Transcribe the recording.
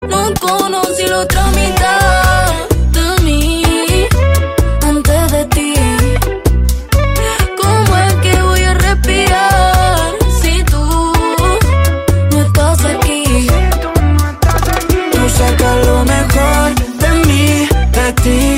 No conocí la otra mitad de mí antes de ti. ¿Cómo es que voy a respirar si tú no estás aquí? Tú sacas lo mejor de mí, de ti.